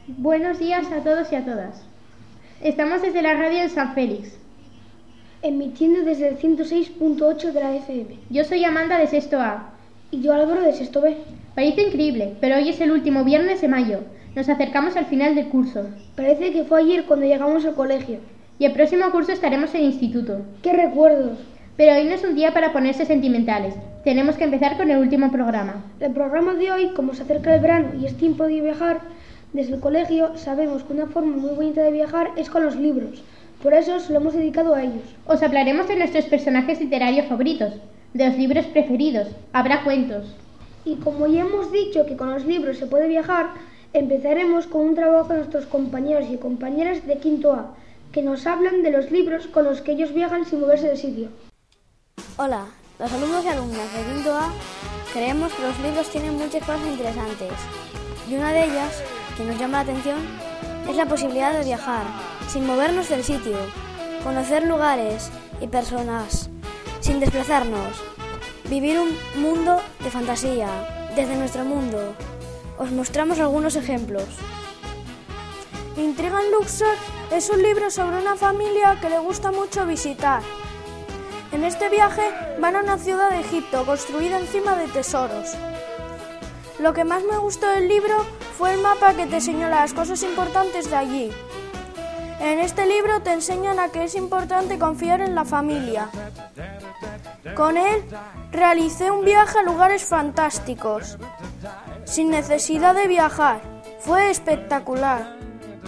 Buenos días a todos y a todas. Estamos desde la radio en San Félix, emitiendo desde el 106.8 de la FM. Yo soy Amanda de sexto A. Y yo Álvaro de sexto B. Parece increíble, pero hoy es el último viernes de mayo. Nos acercamos al final del curso. Parece que fue ayer cuando llegamos al colegio. Y el próximo curso estaremos en instituto. ¡Qué recuerdos! Pero hoy no es un día para ponerse sentimentales. Tenemos que empezar con el último programa. El programa de hoy, como se acerca el verano y es tiempo de viajar, desde el colegio sabemos que una forma muy bonita de viajar es con los libros. Por eso se lo hemos dedicado a ellos. Os hablaremos de nuestros personajes literarios favoritos, de los libros preferidos. Habrá cuentos. Y como ya hemos dicho que con los libros se puede viajar, empezaremos con un trabajo de nuestros compañeros y compañeras de quinto A, que nos hablan de los libros con los que ellos viajan sin moverse del sitio. Hola, los alumnos y alumnas de quinto A creemos que los libros tienen muchas cosas interesantes. Y una de ellas, que nos llama la atención, es la posibilidad de viajar, sin movernos del sitio, conocer lugares y personas, sin desplazarnos, vivir un mundo de fantasía, desde nuestro mundo. Os mostramos algunos ejemplos. Intriga en Luxor es un libro sobre una familia que le gusta mucho visitar. En este viaje van a una ciudad de Egipto construida encima de tesoros. Lo que más me gustó del libro fue el mapa que te señala las cosas importantes de allí. En este libro te enseñan a que es importante confiar en la familia. Con él realicé un viaje a lugares fantásticos, sin necesidad de viajar. Fue espectacular.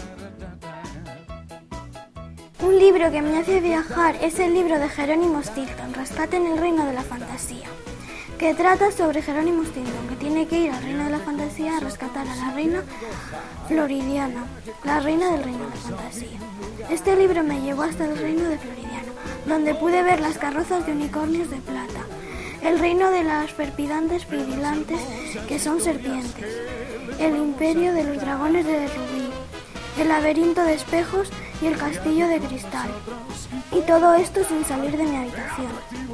Un libro que me hace viajar es el libro de Jerónimo Stilton, Rescate en el Reino de la Fantasía, que trata sobre Jerónimo Stilton, que tiene que ir al Reino de la Fantasía a rescatar a la reina Floridiana, la reina del Reino de la Fantasía. Este libro me llevó hasta el Reino de Floridiana, donde pude ver las carrozas de unicornios de plata, el reino de las serpidantes pirilantes, que son serpientes, el imperio de los dragones de rubí, el laberinto de espejos y el castillo de cristal. Y todo esto sin salir de mi habitación.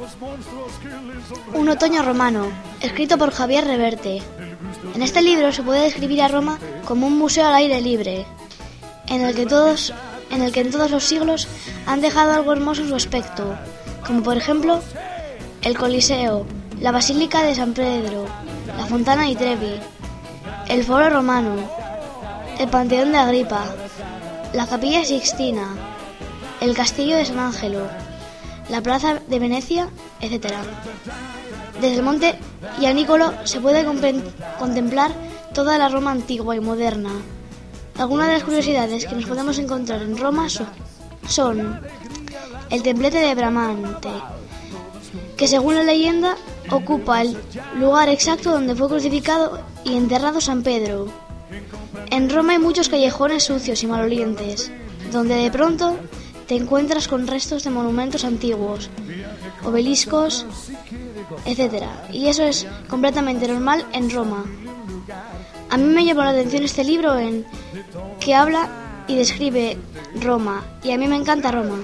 Un otoño romano, escrito por Javier Reverte. En este libro se puede describir a Roma como un museo al aire libre, en el que en todos los siglos han dejado algo hermoso en su aspecto, como por ejemplo el Coliseo, la Basílica de San Pedro, la Fontana di Trevi, el Foro Romano, el Panteón de Agripa, la Capilla Sixtina, el Castillo de San Ángelo, la Plaza de Venecia, etc. Desde el monte Ianicolo se puede contemplar toda la Roma antigua y moderna. Algunas de las curiosidades que nos podemos encontrar en Roma son el templete de Bramante, que según la leyenda ocupa el lugar exacto donde fue crucificado y enterrado San Pedro. En Roma hay muchos callejones sucios y malolientes, donde de pronto te encuentras con restos de monumentos antiguos, obeliscos, etc. Y eso es completamente normal en Roma. A mí me llamó la atención este libro en que habla y describe Roma, y a mí me encanta Roma.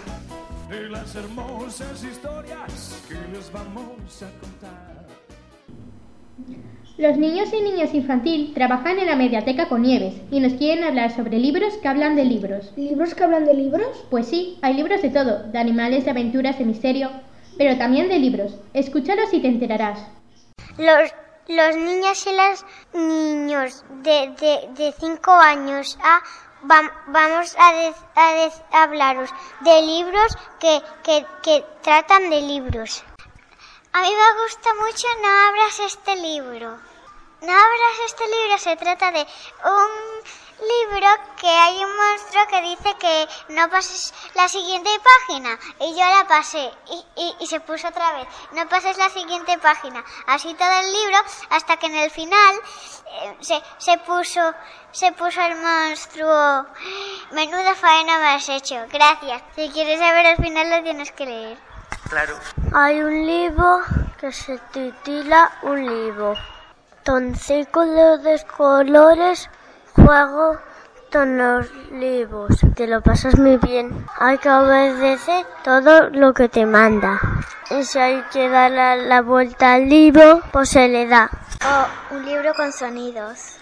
Los niños y niñas infantil trabajan en la mediateca con Nieves y nos quieren hablar sobre libros que hablan de libros. ¿Libros que hablan de libros? Pues sí, hay libros de todo, de animales, de aventuras, de misterio, pero también de libros. Escúchalos y te enterarás. Los niños y los niños de 5 años vamos a hablaros de libros que tratan de libros. A mí me gusta mucho No abras este libro. No abras este libro se trata de un libro que hay un monstruo que dice que no pases la siguiente página. Y yo la pasé y se puso otra vez. No pases la siguiente página. Así todo el libro hasta que en el final se puso el monstruo. Menuda faena me has hecho. Gracias. Si quieres saber el final lo tienes que leer. Claro. Hay un libro que se titula Un libro. Con círculos de colores juego con los libros. Te lo pasas muy bien. Hay que obedecer todo lo que te manda. Y si hay que dar la vuelta al libro, pues se le da. O un libro con sonidos.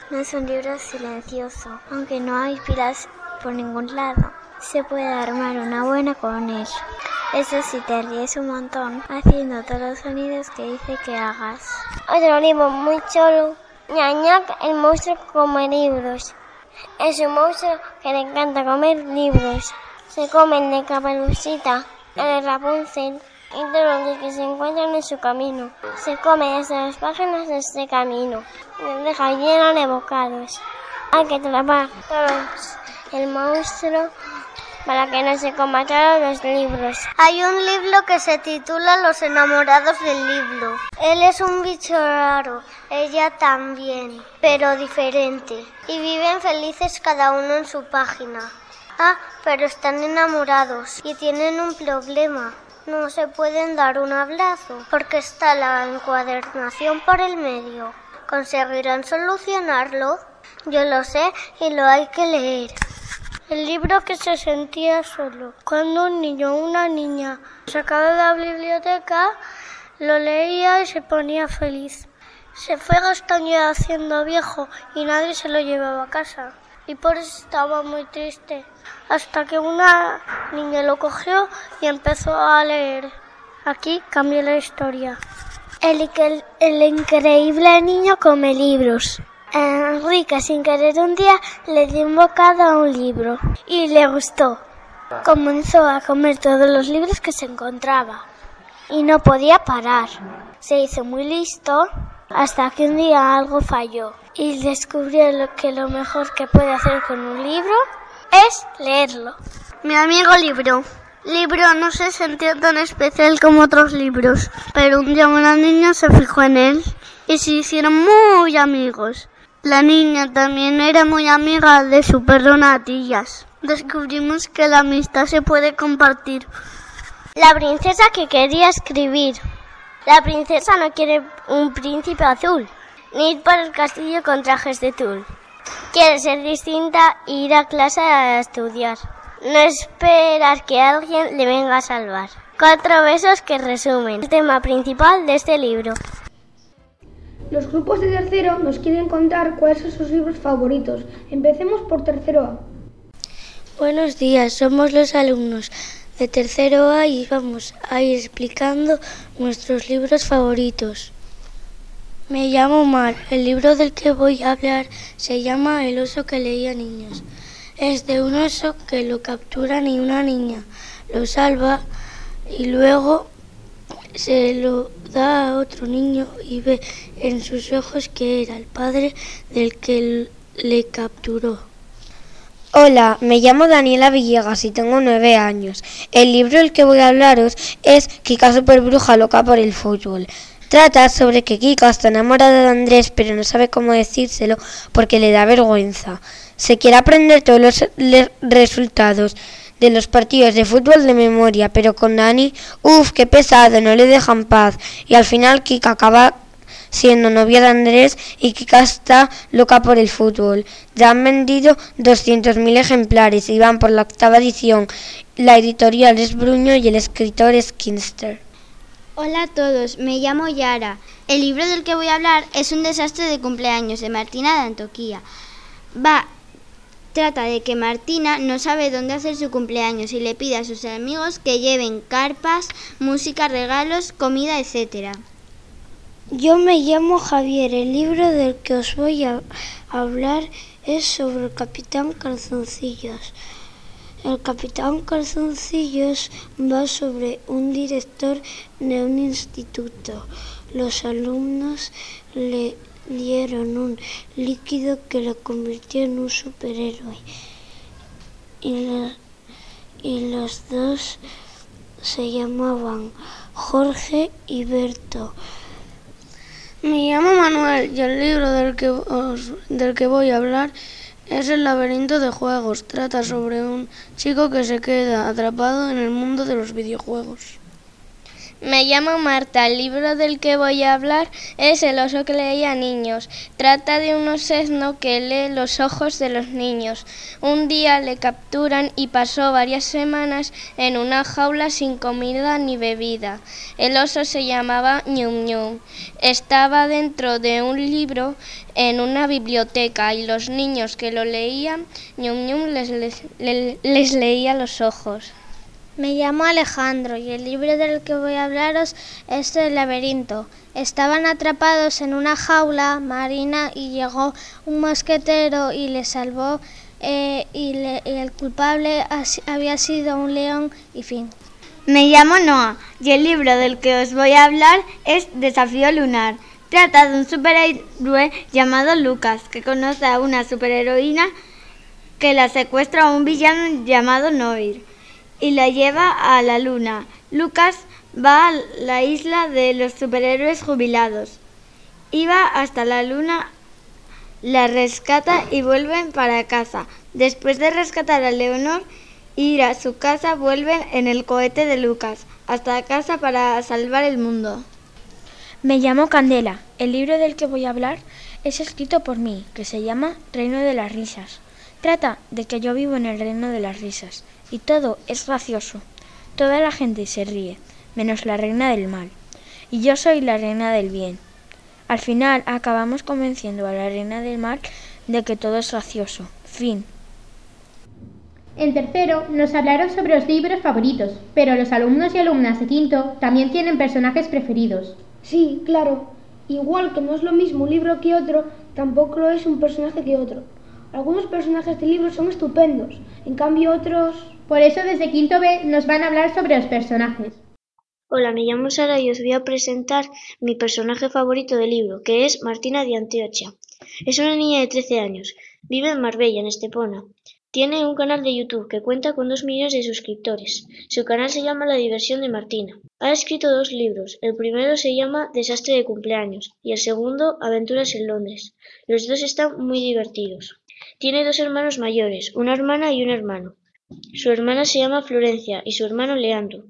No es un libro silencioso, aunque no hay pilas por ningún lado. Se puede armar una buena con él. Eso sí, te ríes un montón haciendo todos los sonidos que dice que hagas. Otro libro muy chulo. Ñañac, el monstruo que come libros. Es un monstruo que le encanta comer libros. Se come el de Caperucita, el de Rapunzel y todos los que se encuentran en su camino. Se come desde las páginas de este camino. Y deja lleno de bocados. Hay que atrapar todos el monstruo para que no se coma todos los libros. Hay un libro que se titula Los enamorados del libro. Él es un bicho raro, ella también, pero diferente. Y viven felices cada uno en su página. Pero están enamorados y tienen un problema. No se pueden dar un abrazo porque está la encuadernación por el medio. ¿Conseguirán solucionarlo? Yo lo sé y lo hay que leer. El libro que se sentía solo. Cuando un niño o una niña sacaba de la biblioteca, lo leía y se ponía feliz. Se fue gastando haciendo viejo y nadie se lo llevaba a casa. Y por eso estaba muy triste. Hasta que una niña lo cogió y empezó a leer. Aquí cambia la historia. El increíble niño come libros. Enrique, sin querer, un día le dio un bocado a un libro y le gustó. Comenzó a comer todos los libros que se encontraba y no podía parar. Se hizo muy listo hasta que un día algo falló y descubrió que lo mejor que puede hacer con un libro es leerlo. Mi amigo libro no se sentía tan especial como otros libros, pero un día una niña se fijó en él y se hicieron muy amigos. La niña también era muy amiga de su perro Natillas. Descubrimos que la amistad se puede compartir. La princesa que quería escribir. La princesa no quiere un príncipe azul, ni ir por el castillo con trajes de tul. Quiere ser distinta e ir a clase a estudiar. No esperar que alguien le venga a salvar. 4 versos que resumen el tema principal de este libro. Los grupos de tercero nos quieren contar cuáles son sus libros favoritos. Empecemos por tercero A. Buenos días, somos los alumnos de tercero A y vamos a ir explicando nuestros libros favoritos. Me llamo Mar. El libro del que voy a hablar se llama El oso que leía niños. Es de un oso que lo capturan y una niña lo salva y luego se lo da a otro niño y ve en sus ojos que era el padre del que le capturó. Hola, me llamo Daniela Villegas y tengo 9 años. El libro del que voy a hablaros es Kika Superbruja loca por el fútbol. Trata sobre que Kika está enamorada de Andrés pero no sabe cómo decírselo porque le da vergüenza. Se quiere aprender todos los resultados de los partidos de fútbol de memoria, pero con Dani, qué pesado, no le dejan paz. Y al final Kika acaba siendo novia de Andrés y Kika está loca por el fútbol. Ya han vendido 200.000 ejemplares y van por la 8ª edición. La editorial es Bruño y el escritor es Kinster. Hola a todos, me llamo Yara. El libro del que voy a hablar es Un desastre de cumpleaños de Martina de Antoquía. Trata de que Martina no sabe dónde hacer su cumpleaños y le pide a sus amigos que lleven carpas, música, regalos, comida, etc. Yo me llamo Javier. El libro del que os voy a hablar es sobre el Capitán Calzoncillos. El Capitán Calzoncillos va sobre un director de un instituto. Los alumnos le dieron un líquido que lo convirtió en un superhéroe. Y los dos se llamaban Jorge y Berto. Me llamo Manuel y el libro del que voy a hablar es El laberinto de juegos. Trata sobre un chico que se queda atrapado en el mundo de los videojuegos. Me llamo Marta. El libro del que voy a hablar es El oso que leía a niños. Trata de un osezno que lee los ojos de los niños. Un día le capturan y pasó varias semanas en una jaula sin comida ni bebida. El oso se llamaba Ñum Ñum. Estaba dentro de un libro en una biblioteca y los niños que lo leían, Ñum Ñum les leía los ojos. Me llamo Alejandro y el libro del que voy a hablaros es El laberinto. Estaban atrapados en una jaula marina y llegó un mosquetero y les salvó y el culpable había sido un león y fin. Me llamo Noa y el libro del que os voy a hablar es Desafío Lunar. Trata de un superhéroe llamado Lucas que conoce a una superheroína que la secuestra a un villano llamado Noir y la lleva a la luna. Lucas va a la isla de los superhéroes jubilados. Iba hasta la luna, la rescata y vuelven para casa. Después de rescatar a Leonor y ir a su casa, vuelven en el cohete de Lucas hasta casa para salvar el mundo. Me llamo Candela. El libro del que voy a hablar es escrito por mí, que se llama Reino de las Risas. Trata de que yo vivo en el reino de las risas y todo es gracioso. Toda la gente se ríe, menos la reina del mal. Y yo soy la reina del bien. Al final acabamos convenciendo a la reina del mal de que todo es gracioso. Fin. En tercero nos hablaron sobre los libros favoritos, pero los alumnos y alumnas de quinto también tienen personajes preferidos. Sí, claro. Igual que no es lo mismo un libro que otro, tampoco lo es un personaje que otro. Algunos personajes del libro son estupendos, en cambio otros... Por eso desde quinto B nos van a hablar sobre los personajes. Hola, me llamo Sara y os voy a presentar mi personaje favorito del libro, que es Martina de Antioquia. Es una niña de 13 años, vive en Marbella, en Estepona. Tiene un canal de YouTube que cuenta con 2 millones de suscriptores. Su canal se llama La Diversión de Martina. Ha escrito 2 libros. El primero se llama Desastre de cumpleaños y el segundo Aventuras en Londres. Los 2 están muy divertidos. Tiene 2 hermanos mayores, una hermana y un hermano. Su hermana se llama Florencia y su hermano Leandro.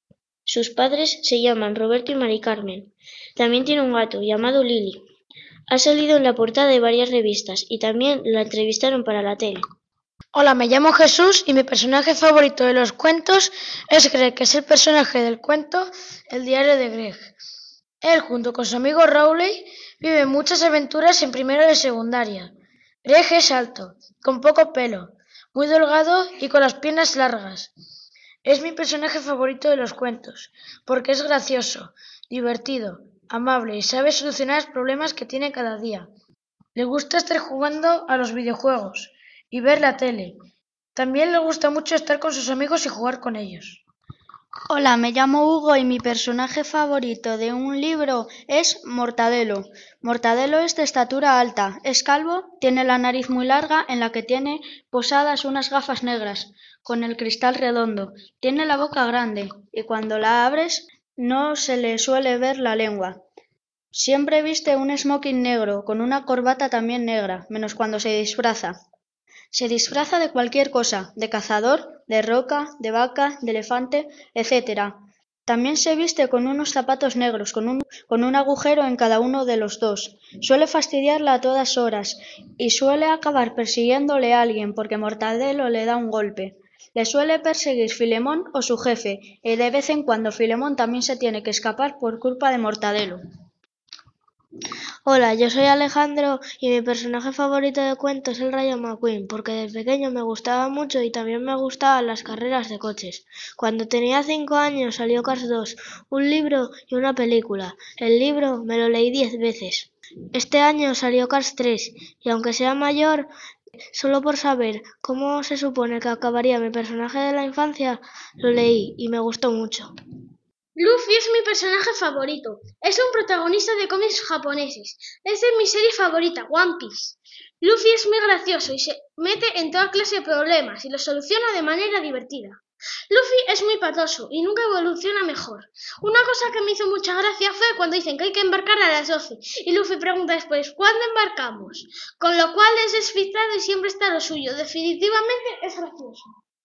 Sus padres se llaman Roberto y Mari Carmen. También tiene un gato llamado Lili. Ha salido en la portada de varias revistas y también la entrevistaron para la tele. Hola, me llamo Jesús y mi personaje favorito de los cuentos es Greg, que es el personaje del cuento El diario de Greg. Él, junto con su amigo Rowley, vive muchas aventuras en primero de secundaria. Greg es alto, con poco pelo, muy delgado y con las piernas largas. Es mi personaje favorito de los cuentos, porque es gracioso, divertido, amable y sabe solucionar los problemas que tiene cada día. Le gusta estar jugando a los videojuegos y ver la tele. También le gusta mucho estar con sus amigos y jugar con ellos. Hola, me llamo Hugo y mi personaje favorito de un libro es Mortadelo. Mortadelo es de estatura alta, es calvo, tiene la nariz muy larga en la que tiene posadas unas gafas negras con el cristal redondo. Tiene la boca grande y cuando la abres no se le suele ver la lengua. Siempre viste un smoking negro con una corbata también negra, menos cuando se disfraza. Se disfraza de cualquier cosa, de cazador, de roca, de vaca, de elefante, etc. También se viste con unos zapatos negros, con un agujero en cada uno de los dos. Suele fastidiarla a todas horas y suele acabar persiguiéndole a alguien porque Mortadelo le da un golpe. Le suele perseguir Filemón o su jefe, y de vez en cuando Filemón también se tiene que escapar por culpa de Mortadelo. Hola, yo soy Alejandro y mi personaje favorito de cuentos es el Rayo McQueen, porque de pequeño me gustaba mucho y también me gustaban las carreras de coches. Cuando tenía 5 años salió Cars 2, un libro y una película. El libro me lo leí 10 veces. Este año salió Cars 3 y aunque sea mayor, solo por saber cómo se supone que acabaría mi personaje de la infancia, lo leí y me gustó mucho. Luffy es mi personaje favorito. Es un protagonista de cómics japoneses. Es de mi serie favorita, One Piece. Luffy es muy gracioso y se mete en toda clase de problemas y los soluciona de manera divertida. Luffy es muy patoso y nunca evoluciona mejor. Una cosa que me hizo mucha gracia fue cuando dicen que hay que embarcar a las 12 y Luffy pregunta después, ¿cuándo embarcamos? Con lo cual es despistado y siempre está lo suyo. Definitivamente es gracioso.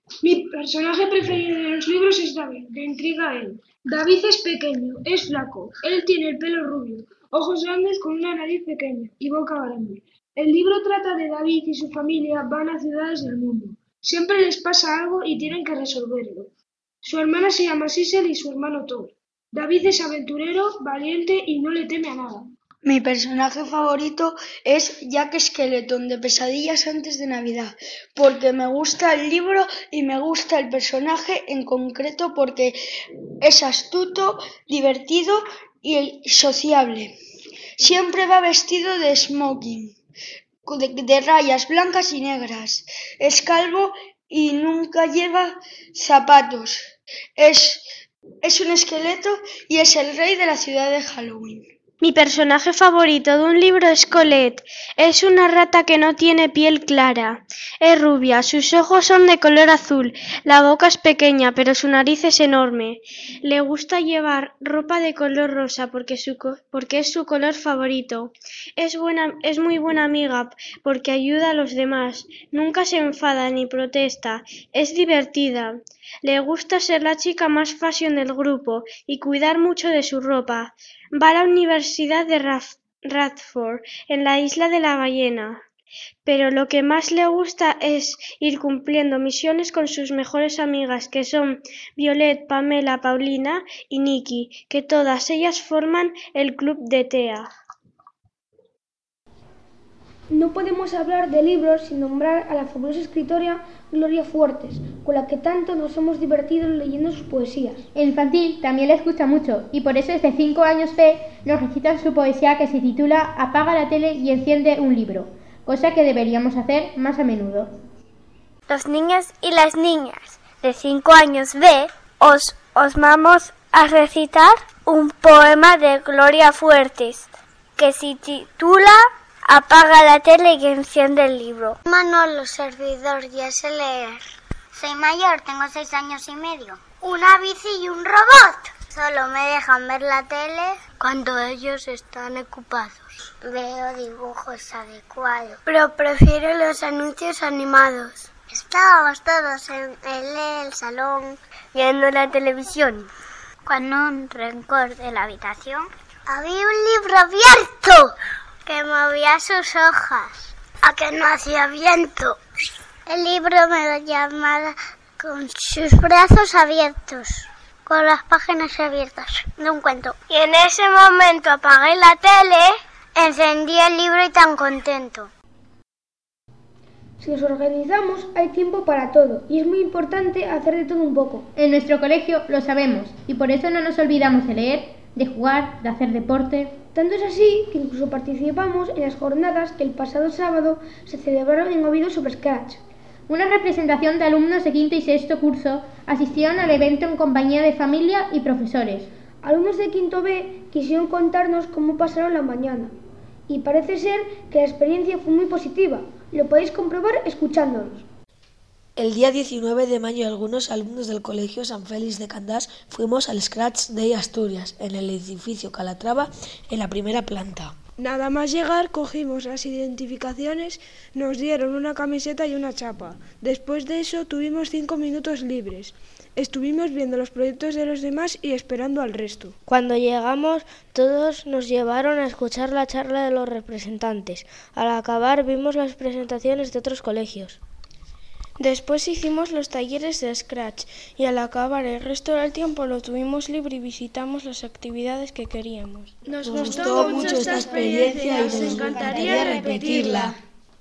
Mi personaje preferido de los libros es David, de Intriga él. David es pequeño, es flaco, él tiene el pelo rubio, ojos grandes con una nariz pequeña y boca grande. El libro trata de David y su familia van a ciudades del mundo. Siempre les pasa algo y tienen que resolverlo. Su hermana se llama Sissel y su hermano Thor. David es aventurero, valiente y no le teme a nada. Mi personaje favorito es Jack Skeleton de Pesadillas antes de Navidad, porque me gusta el libro y me gusta el personaje en concreto porque es astuto, divertido y sociable. Siempre va vestido de smoking, de rayas blancas y negras. Es calvo y nunca lleva zapatos. Es un esqueleto y es el rey de la ciudad de Halloween. Mi personaje favorito de un libro es Colette. Es una rata que no tiene piel clara. Es rubia, sus ojos son de color azul, la boca es pequeña, pero su nariz es enorme. Le gusta llevar ropa de color rosa porque es su color favorito. Es muy buena amiga porque ayuda a los demás. Nunca se enfada ni protesta. Es divertida. Le gusta ser la chica más fashion del grupo y cuidar mucho de su ropa. Va a la Universidad de Radford, en la isla de la ballena, pero lo que más le gusta es ir cumpliendo misiones con sus mejores amigas, que son Violet, Pamela, Paulina y Nikki, que todas ellas forman el club de TEA. No podemos hablar de libros sin nombrar a la fabulosa escritora Gloria Fuertes, con la que tanto nos hemos divertido leyendo sus poesías. El infantil también les gusta mucho y por eso desde 5 años nos recitan su poesía que se titula Apaga la tele y enciende un libro, cosa que deberíamos hacer más a menudo. Los niños y las niñas de 5 años os vamos a recitar un poema de Gloria Fuertes que se titula Apaga la tele y enciende el libro. Manolo, servidor, ya sé leer. Soy mayor, tengo 6 años y medio. Una bici y un robot. Solo me dejan ver la tele cuando ellos están ocupados. Veo dibujos adecuados, pero prefiero los anuncios animados. Estábamos todos en el salón viendo la televisión, cuando un rincón de la habitación había un libro abierto que movía sus hojas, a que no hacía viento. El libro me llamaba con sus brazos abiertos, con las páginas abiertas de un cuento. Y en ese momento apagué la tele, encendí el libro y tan contento. Si nos organizamos, hay tiempo para todo y es muy importante hacer de todo un poco. En nuestro colegio lo sabemos y por eso no nos olvidamos de leer, de jugar, de hacer deporte. Tanto es así que incluso participamos en las jornadas que el pasado sábado se celebraron en Oviedo sobre Scratch. Una representación de alumnos de quinto y sexto curso asistieron al evento en compañía de familia y profesores. Alumnos de quinto B quisieron contarnos cómo pasaron la mañana y parece ser que la experiencia fue muy positiva. Lo podéis comprobar escuchándonos. El día 19 de mayo algunos alumnos del Colegio San Félix de Candás fuimos al Scratch Day Asturias, en el edificio Calatrava, en la primera planta. Nada más llegar cogimos las identificaciones, nos dieron una camiseta y una chapa. Después de eso tuvimos 5 minutos libres. Estuvimos viendo los proyectos de los demás y esperando al resto. Cuando llegamos, todos nos llevaron a escuchar la charla de los representantes. Al acabar vimos las presentaciones de otros colegios. Después hicimos los talleres de Scratch y al acabar el resto del tiempo lo tuvimos libre y visitamos las actividades que queríamos. Nos gustó mucho esta experiencia y nos encantaría repetirla.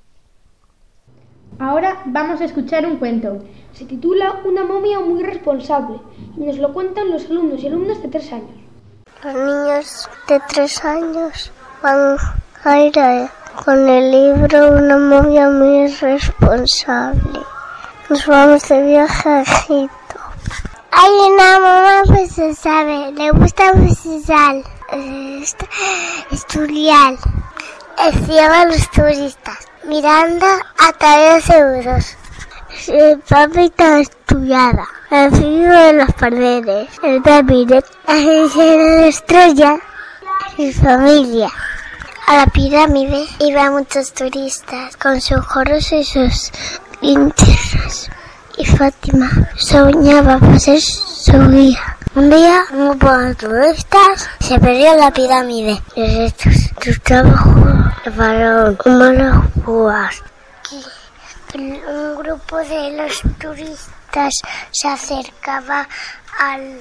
Ahora vamos a escuchar un cuento. Se titula Una momia muy responsable y nos lo cuentan los alumnos y alumnas de 3 años. Los niños de 3 años van a ir con el libro Una momia muy responsable. Nos vamos de viaje a Egipto. Hay una mamá responsable, le gusta precisar, estudiar. Encima a los turistas. Miranda a través seguros. El papi está estudiada. Encima de las paredes. El papi de la estrella. Su familia. A la pirámide iban muchos turistas con sus gorros y sus linternas. y Fátima soñaba para ser su guía. Un día, un grupo de turistas se perdió en la pirámide. Los restos de su trabajo de faraón, humanos púas. Un grupo de los turistas se acercaba al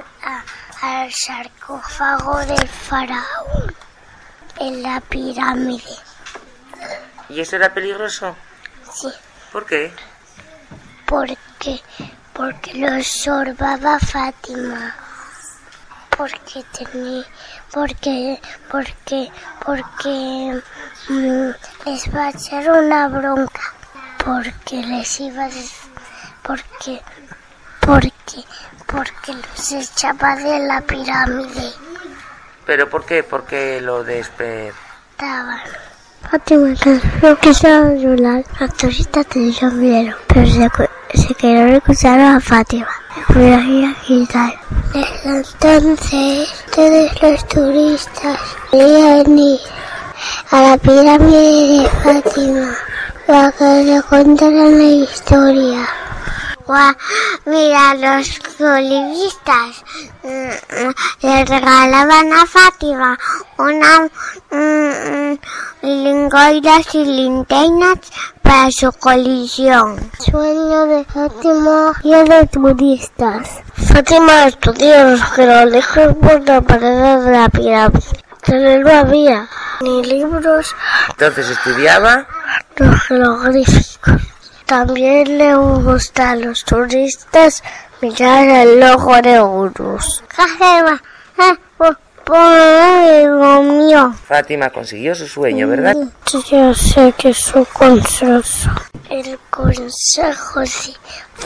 sarcófago del faraón en la pirámide. ¿Y eso era peligroso? Sí. ¿Por qué? Porque lo sorbaba Fátima. Porque les va a echar una bronca. Porque les iba a... Porque los echaba de la pirámide. ¿Pero por qué? Porque lo Estaban. Fátima quiso llorar. Los turistas te vieron, pero se quedaron escuchando a Fátima. Pero a quitar. Desde entonces, todos los turistas querían ir a la pirámide de Fátima para que le contaran la historia. Guau, mira, los turistas le regalaban a Fátima unas lingoiras y linternas para su colisión. Sueño de Fátima y de turistas. Fátima estudió los jeroglíficos por la pared de la pirámide. Pero no había ni libros. Entonces estudiaba los jeroglíficos. También le gusta a los turistas mirar el ojo de Horus. Fátima consiguió su sueño, ¿verdad? Yo sé que es un consejo. El consejo de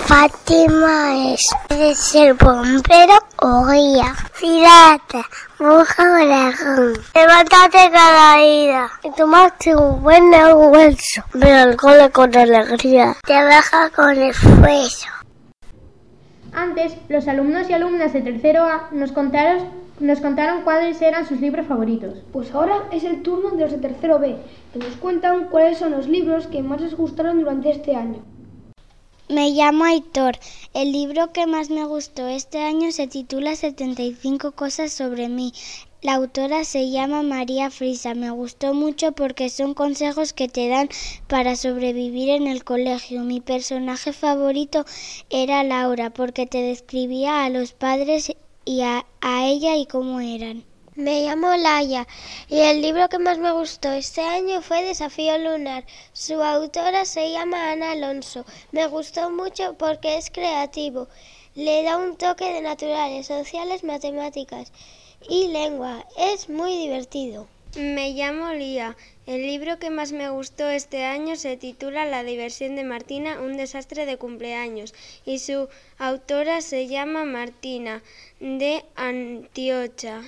Fátima es de ser bombero o guía. Pirata, bruja o dragón. Levántate cada día y tomarte un buen almuerzo. Ve al cole con alegría. Trabaja con esfuerzo. Antes, los alumnos y alumnas de tercero A nos contaron cuáles eran sus libros favoritos. Pues ahora es el turno de los de tercero B, que nos cuentan cuáles son los libros que más les gustaron durante este año. Me llamo Aitor. El libro que más me gustó este año se titula 75 cosas sobre mí. La autora se llama María Frisa. Me gustó mucho porque son consejos que te dan para sobrevivir en el colegio. Mi personaje favorito era Laura porque te describía a los padres y a ella y cómo eran. Me llamo Laia y el libro que más me gustó este año fue Desafío Lunar. Su autora se llama Ana Alonso. Me gustó mucho porque es creativo. Le da un toque de naturales, sociales, matemáticas y lengua. Es muy divertido. Me llamo Lía. El libro que más me gustó este año se titula La diversión de Martina, un desastre de cumpleaños, y su autora se llama Martina de Antiocha.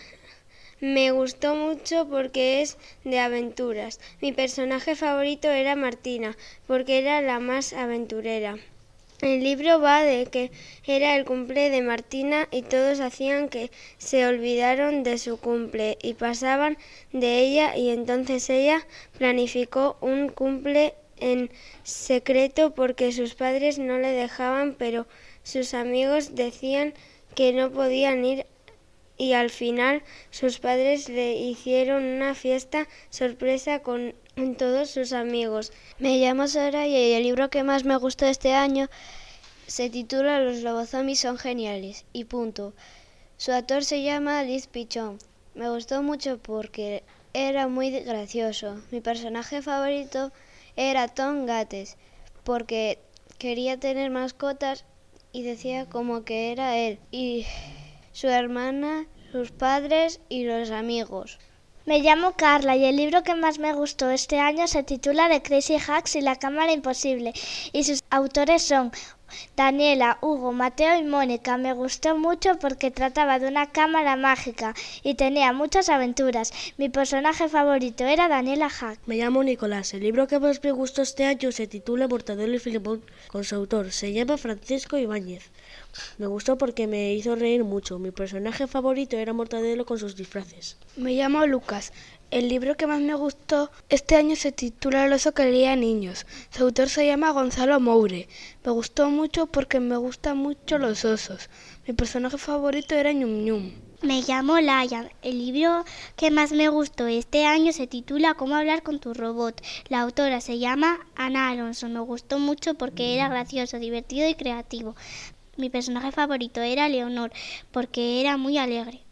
Me gustó mucho porque es de aventuras. Mi personaje favorito era Martina, porque era la más aventurera. El libro va de que era el cumple de Martina y todos hacían que se olvidaron de su cumple y pasaban de ella, y entonces ella planificó un cumple en secreto porque sus padres no le dejaban, pero sus amigos decían que no podían ir, y al final sus padres le hicieron una fiesta sorpresa con todos sus amigos. Me llamo Soraya y el libro que más me gustó este año se titula Los lobozombies son geniales y punto. Su autor se llama Liz Pichón. Me gustó mucho porque era muy gracioso. Mi personaje favorito era Tom Gates porque quería tener mascotas y decía como que era él, y su hermana, sus padres y los amigos. Me llamo Carla y el libro que más me gustó este año se titula The Crazy Hacks y la cámara imposible, y sus autores son Daniela, Hugo, Mateo y Mónica. Me gustó mucho porque trataba de una cámara mágica y tenía muchas aventuras. Mi personaje favorito era Daniela Hack. Me llamo Nicolás. El libro que más me gustó este año se titula Mortadelo y Filemón, con su autor se llama Francisco Ibáñez. Me gustó porque me hizo reír mucho. Mi personaje favorito era Mortadelo con sus disfraces. Me llamo Lucas. El libro que más me gustó este año se titula El oso que leía a niños. Su autor se llama Gonzalo Moure. Me gustó mucho porque me gustan mucho los osos. Mi personaje favorito era Ñum Ñum. Me llamo Laia. El libro que más me gustó este año se titula Cómo hablar con tu robot. La autora se llama Ana Alonso. Me gustó mucho porque era gracioso, divertido y creativo. Mi personaje favorito era Leonor porque era muy alegre.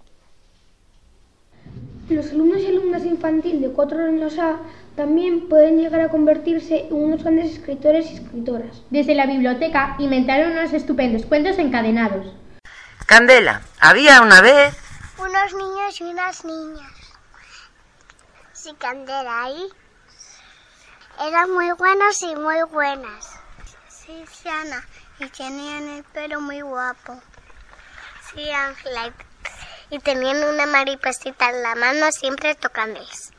Los alumnos y alumnas de infantil de 4 años A también pueden llegar a convertirse en unos grandes escritores y escritoras. Desde la biblioteca inventaron unos estupendos cuentos encadenados. Candela, había una vez unos niños y unas niñas. Sí, Candela, ahí eran muy buenos y muy buenas. Sí, Ana, y tenían el pelo muy guapo. Sí, Ángela, y tenían una mariposita en la mano siempre tocándoles.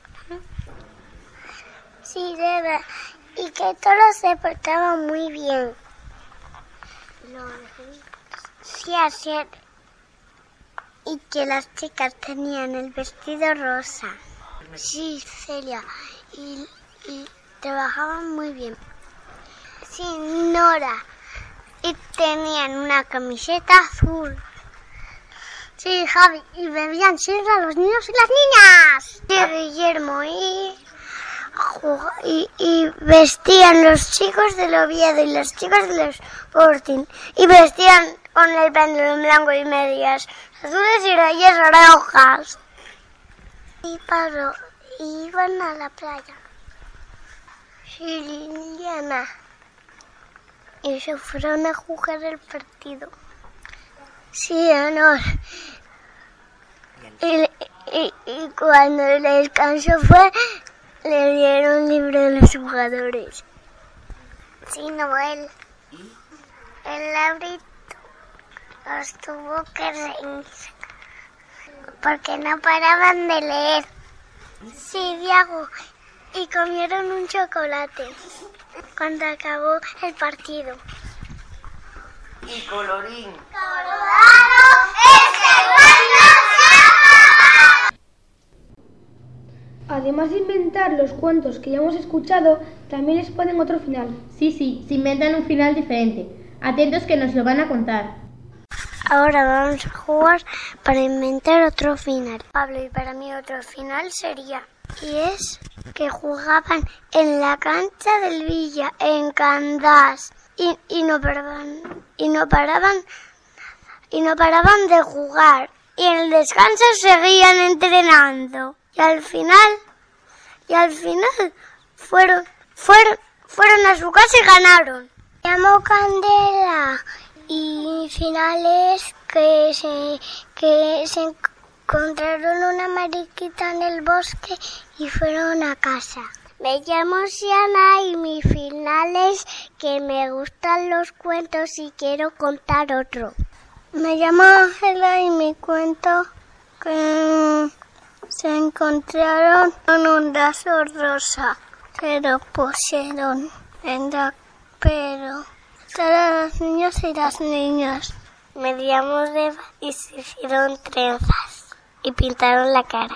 Sí, Deba, y que todos se portaban muy bien. Sí, así. Y que las chicas tenían el vestido rosa. Sí, Celia, y trabajaban muy bien. Sí, Nora, y tenían una camiseta azul. Sí, Javi, y bebían sidra los niños y las niñas. Sí, Guillermo, y vestían los chicos del Oviedo y los chicos de los Sporting. Y vestían con el pantalón blanco y medias azules y rayas rojas. Y Pablo, iban a la playa. Sí, Liliana. Y se fueron a jugar el partido. Sí, Honor. Y cuando el descanso fue, le dieron un libro de los jugadores. Sí, Noel. El Laurito los tuvo que reír porque no paraban de leer. Sí, Diago. Y comieron un chocolate cuando acabó el partido. Y colorín colorado, ese cuento se acabó. Además de inventar los cuentos que ya hemos escuchado, también les ponen otro final. Sí, se inventan un final diferente. Atentos que nos lo van a contar. Ahora vamos a jugar para inventar otro final. Pablo, y para mí otro final sería... Y es que jugaban en la cancha del Villa, en Candás, y no paraban de jugar. Y en el descanso seguían entrenando. Y al final fueron a su casa y ganaron. Me llamo Candela y mi final es que se encontraron una mariquita en el bosque y fueron a casa. Me llamo Siana y mi final es que me gustan los cuentos y quiero contar otro. Me llamo Ángela y mi cuento que se encontraron con un lazo rosa que lo pusieron en la pelo. Todos los niños y las niñas. Me llamo Deba y se hicieron trenzas y pintaron la cara.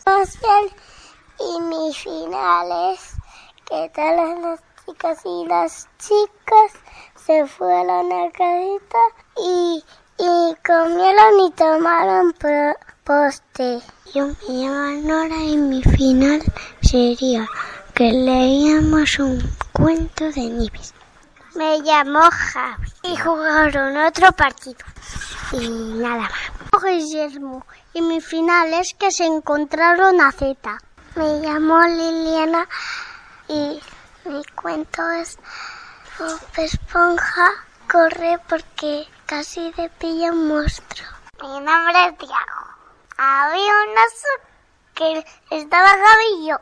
Y mi final es que todas las chicas y las chicas se fueron a casita y comieron y tomaron postre. Yo me llamo Nora y mi final sería que leíamos un cuento de Nieves. Me llamo Javi y jugaron otro partido. Y nada más. Guillermo y mi final es que se encontraron a Zeta. Me llamo Liliana y mi cuento es Bob Esponja corre porque casi le pilla un monstruo. Mi nombre es Tiago. Había un oso que estaba Javi y yo.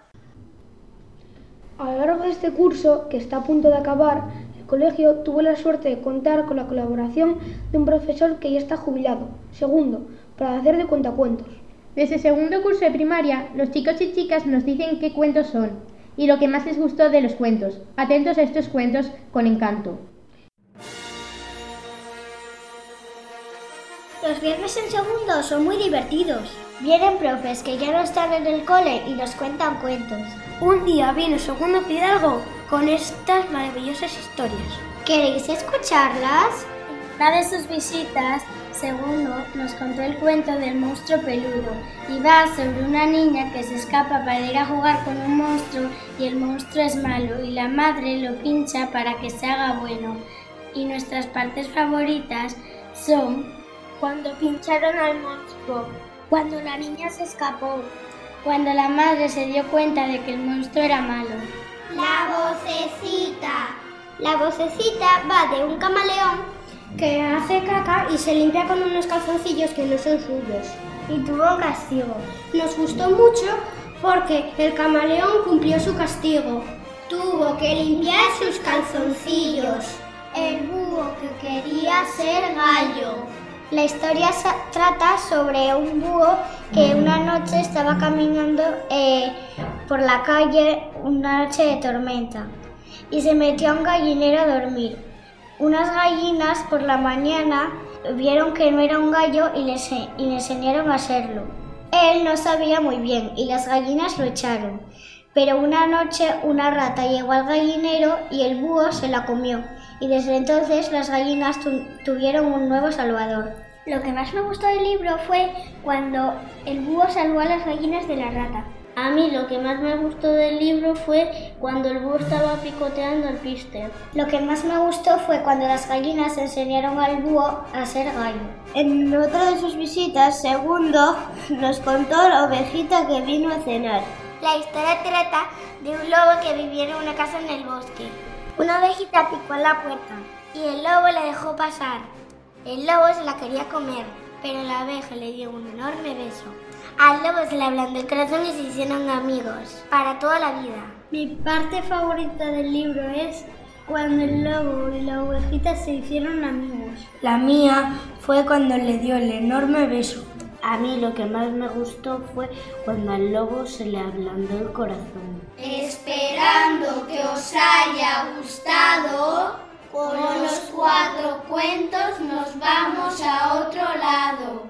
A lo largo de este curso, que está a punto de acabar, el colegio tuvo la suerte de contar con la colaboración de un profesor que ya está jubilado, segundo, para hacer de cuentacuentos. Desde segundo curso de primaria, los chicos y chicas nos dicen qué cuentos son y lo que más les gustó de los cuentos. Atentos a estos cuentos con encanto. Los viernes en segundo son muy divertidos. Vienen profes que ya no están en el cole y nos cuentan cuentos. Un día vino segundo Fidalgo con estas maravillosas historias. ¿Queréis escucharlas? En una de sus visitas, Segundo nos contó el cuento del monstruo peludo. Y va sobre una niña que se escapa para ir a jugar con un monstruo y el monstruo es malo y la madre lo pincha para que se haga bueno. Y nuestras partes favoritas son cuando pincharon al monstruo, cuando la niña se escapó, cuando la madre se dio cuenta de que el monstruo era malo. La vocecita. La vocecita va de un camaleón que hace caca y se limpia con unos calzoncillos que no son suyos. Y tuvo un castigo. Nos gustó mucho porque el camaleón cumplió su castigo. Tuvo que limpiar sus calzoncillos. El búho que quería ser gallo. La historia trata sobre un búho que una noche estaba caminando por la calle, una noche de tormenta, y se metió a un gallinero a dormir. Unas gallinas por la mañana vieron que no era un gallo y le enseñaron a serlo. Él no sabía muy bien y las gallinas lo echaron. Pero una noche una rata llegó al gallinero y el búho se la comió. Y desde entonces las gallinas tuvieron un nuevo salvador. Lo que más me gustó del libro fue cuando el búho salvó a las gallinas de la rata. A mí lo que más me gustó del libro fue cuando el búho estaba picoteando el piste. Lo que más me gustó fue cuando las gallinas enseñaron al búho a ser gallo. En otra de sus visitas, Segundo nos contó la ovejita que vino a cenar. La historia trata de un lobo que vivía en una casa en el bosque. Una ovejita picó en la puerta y el lobo la dejó pasar. El lobo se la quería comer, pero la oveja le dio un enorme beso. Al lobo se le ablandó el corazón y se hicieron amigos para toda la vida. Mi parte favorita del libro es cuando el lobo y la ovejita se hicieron amigos. La mía fue cuando le dio el enorme beso. A mí lo que más me gustó fue cuando al lobo se le ablandó el corazón. Esperando que os haya gustado, con los 4 cuentos nos vamos a otro lado.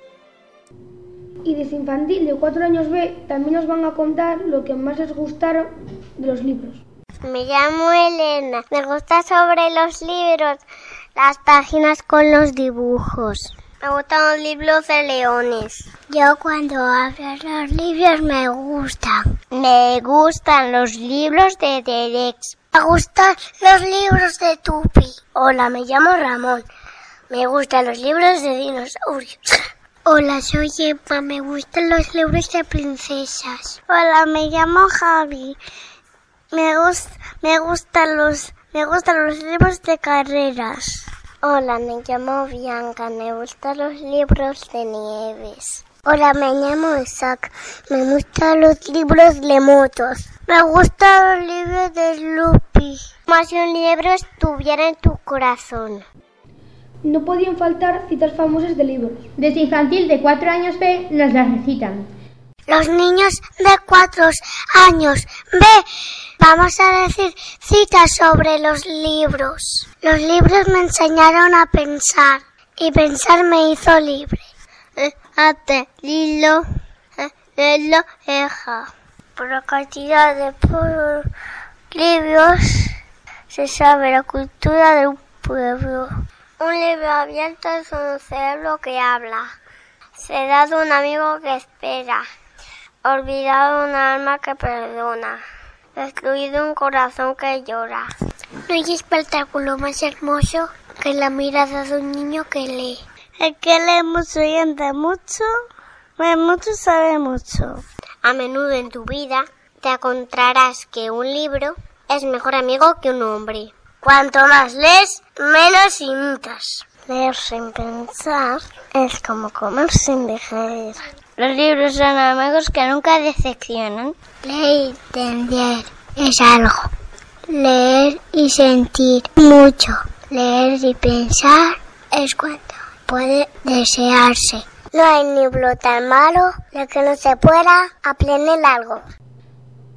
Y desde infantil de 4 años B también nos van a contar lo que más les gustaron de los libros. Me llamo Elena. Me gusta sobre los libros las páginas con los dibujos. Me gustan los libros de leones. Yo cuando hablo los libros me gustan. Me gustan los libros de Derex. Me gustan los libros de Tupi. Hola, me llamo Ramón. Me gustan los libros de dinosaurios. Hola, soy Emma. Me gustan los libros de princesas. Hola, me llamo Javi. Me gustan los libros de carreras. Hola, me llamo Bianca, me gustan los libros de nieves. Hola, me llamo Isaac, me gustan los libros de motos. Me gustan los libros de Snoopy. Más si un libro estuviera en tu corazón. No podían faltar citas famosas de libros. Desde infantil de 4 años B nos las recitan. Los niños de 4 años B, vamos a decir citas sobre los libros. Los libros me enseñaron a pensar y pensar me hizo libre. Ate, lilo, lelo, eja. Por la cantidad de libros se sabe la cultura de un pueblo. Un libro abierto es un cerebro que habla. Sedado un amigo que espera. Olvidado un alma que perdona. Destruido un corazón que llora. No hay espectáculo más hermoso que la mirada de un niño que lee. El que lee mucho y anda mucho, ve mucho, sabe mucho. A menudo en tu vida te encontrarás que un libro es mejor amigo que un hombre. Cuanto más lees, menos imitas. Leer sin pensar es como comer sin dejar. Los libros son amigos que nunca decepcionan. Leer y entender es algo. Leer y sentir mucho. Leer y pensar es cuando puede desearse. No hay libro tan malo de que no se pueda aprender algo.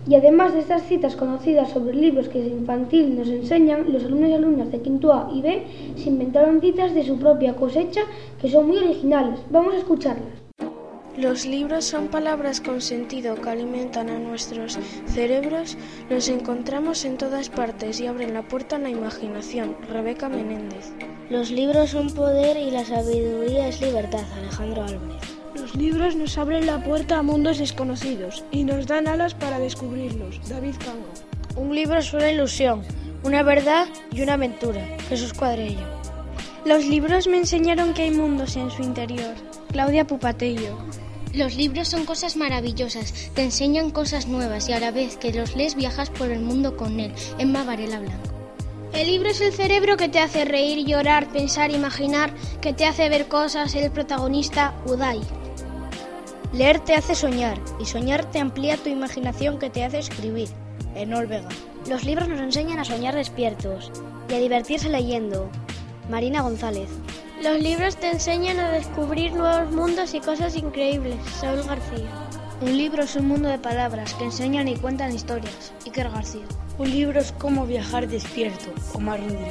Y además de estas citas conocidas sobre libros que desde infantil nos enseñan, los alumnos y alumnas de quinto A y B se inventaron citas de su propia cosecha que son muy originales. Vamos a escucharlas. Los libros son palabras con sentido que alimentan a nuestros cerebros. Los encontramos en todas partes y abren la puerta a la imaginación. Rebeca Menéndez. Los libros son poder y la sabiduría es libertad. Alejandro Álvarez. Los libros nos abren la puerta a mundos desconocidos y nos dan alas para descubrirlos. David Cango. Un libro es una ilusión, una verdad y una aventura. Jesús Cuadrello. Los libros me enseñaron que hay mundos en su interior. Claudia Pupatello. Los libros son cosas maravillosas, te enseñan cosas nuevas y a la vez que los lees viajas por el mundo con él. Emma Varela Blanco. El libro es el cerebro que te hace reír, llorar, pensar, imaginar, que te hace ver cosas. El protagonista, Uday. Leer te hace soñar y soñar te amplía tu imaginación que te hace escribir. Enol Vega. Los libros nos enseñan a soñar despiertos y a divertirse leyendo. Marina González. Los libros te enseñan a descubrir nuevos mundos y cosas increíbles. Saúl García. Un libro es un mundo de palabras que enseñan y cuentan historias. Iker García. Un libro es como viajar despierto. Omar Rodríguez.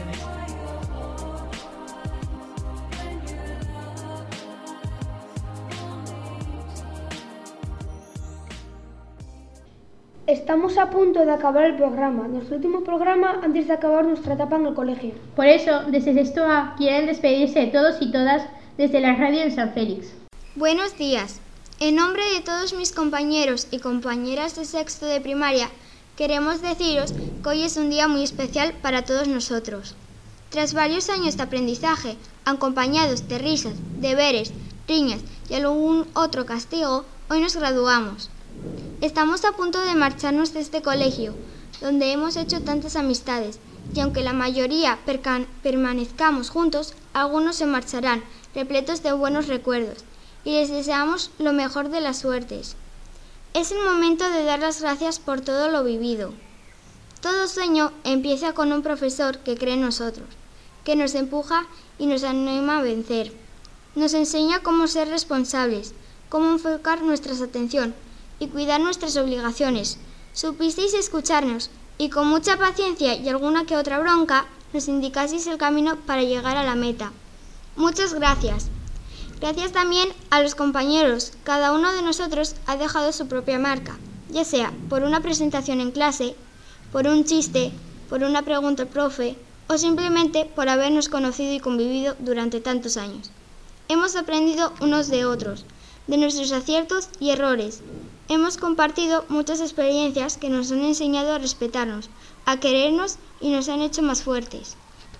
Estamos a punto de acabar el programa, nuestro último programa antes de acabar nuestra etapa en el colegio. Por eso, desde Sexto A quieren despedirse de todos y todas desde la radio en San Félix. Buenos días. En nombre de todos mis compañeros y compañeras de sexto de primaria, queremos deciros que hoy es un día muy especial para todos nosotros. Tras varios años de aprendizaje, acompañados de risas, deberes, riñas y algún otro castigo, hoy nos graduamos. Estamos a punto de marcharnos de este colegio, donde hemos hecho tantas amistades, y aunque la mayoría permanezcamos juntos, algunos se marcharán, repletos de buenos recuerdos, y les deseamos lo mejor de las suertes. Es el momento de dar las gracias por todo lo vivido. Todo sueño empieza con un profesor que cree en nosotros, que nos empuja y nos anima a vencer. Nos enseña cómo ser responsables, cómo enfocar nuestra atención y cuidar nuestras obligaciones. Supisteis escucharnos y con mucha paciencia y alguna que otra bronca nos indicasteis el camino para llegar a la meta. Muchas gracias. Gracias también a los compañeros. Cada uno de nosotros ha dejado su propia marca, ya sea por una presentación en clase, por un chiste, por una pregunta al profe o simplemente por habernos conocido y convivido durante tantos años. Hemos aprendido unos de otros, de nuestros aciertos y errores. Hemos compartido muchas experiencias que nos han enseñado a respetarnos, a querernos y nos han hecho más fuertes.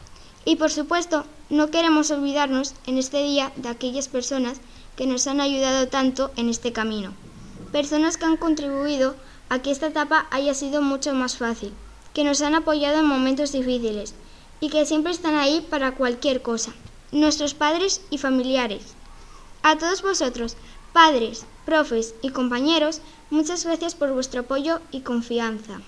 Y por supuesto, no queremos olvidarnos en este día de aquellas personas que nos han ayudado tanto en este camino. Personas que han contribuido a que esta etapa haya sido mucho más fácil, que nos han apoyado en momentos difíciles y que siempre están ahí para cualquier cosa. Nuestros padres y familiares. A todos vosotros, padres, profes y compañeros, muchas gracias por vuestro apoyo y confianza.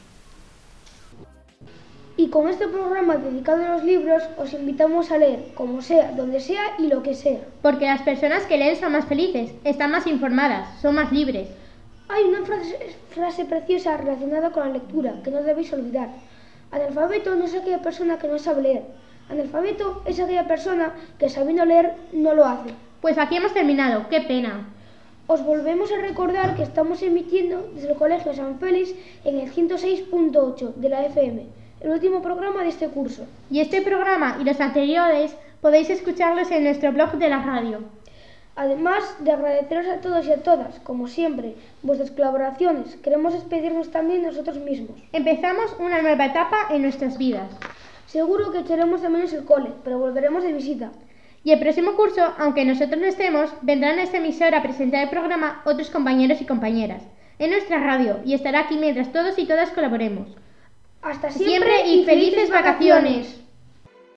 Y con este programa dedicado a los libros, os invitamos a leer, como sea, donde sea y lo que sea. Porque las personas que leen son más felices, están más informadas, son más libres. Hay una frase preciosa relacionada con la lectura que no debéis olvidar. Analfabeto no es aquella persona que no sabe leer. Analfabeto es aquella persona que sabiendo leer no lo hace. Pues aquí hemos terminado, qué pena. Os volvemos a recordar que estamos emitiendo desde el Colegio San Félix en el 106.8 de la FM, el último programa de este curso. Y este programa y los anteriores podéis escucharlos en nuestro blog de la radio. Además de agradeceros a todos y a todas, como siempre, vuestras colaboraciones, queremos despedirnos también nosotros mismos. Empezamos una nueva etapa en nuestras vidas. Seguro que echaremos de menos el cole, pero volveremos de visita. Y el próximo curso, aunque nosotros no estemos, vendrán a esta emisora a presentar el programa otros compañeros y compañeras en nuestra radio y estará aquí mientras todos y todas colaboremos. Hasta siempre y felices vacaciones.